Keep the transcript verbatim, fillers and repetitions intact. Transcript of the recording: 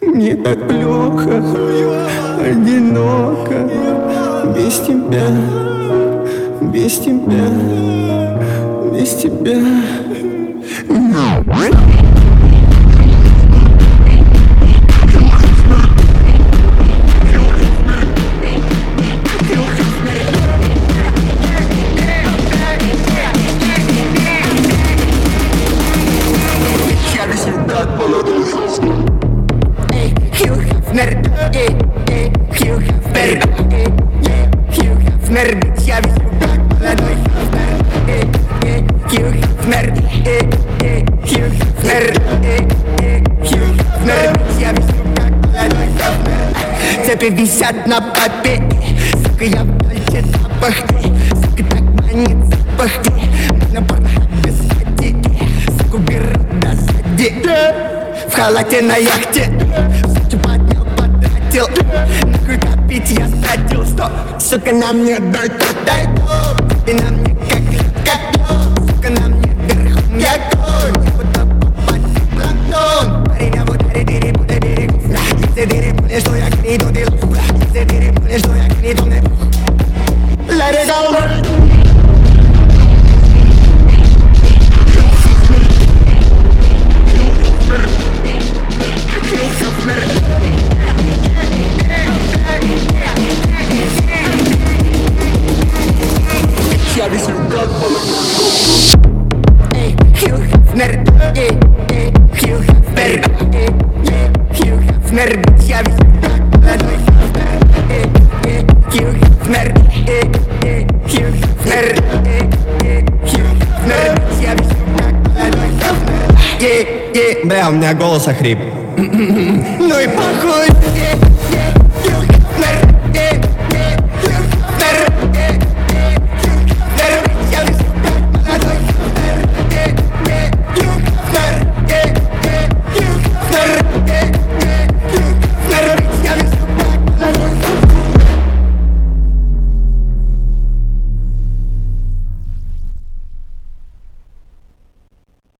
Мне так плохо, одиноко, без тебя, без тебя, без тебя. Я вижу, как молодой Хью Хефнер, Хью Хефнер, Хью Хефнер. Я вижу, как молодой Хефнер. Цепи висят на попе, сука, я в дольче запахни. Сука, так манит запахни. На порнхабе садики, сука, беру до садики. В халате на яхте, сучу поднял, потратил. Нахуй копить я стратил сто. Сука, на мне дойка, дай дом. Ты на мне как как сука, на мне верхом я конь. Я буду попасть в планктон. Парень, я буду дыри, буду берегу. Если дыри понял, что я гниду, ты лук. Если дыри понял, что я гниду, не бух. Let it go. Я вижу, как Эй, Хью Хефнер, эй, эй, Хью Хефнер, эй, эй, Хью Хефнер. Я вижу, как молодой Хефнер, эй, эй, Хью Хефнер, эй, эй, Хью Хефнер, эй, эй, Хью Хефнер. Я вижу, как молодой Хефнер. Ей, ей, бля, у меня голос охрип. Ну и похуй.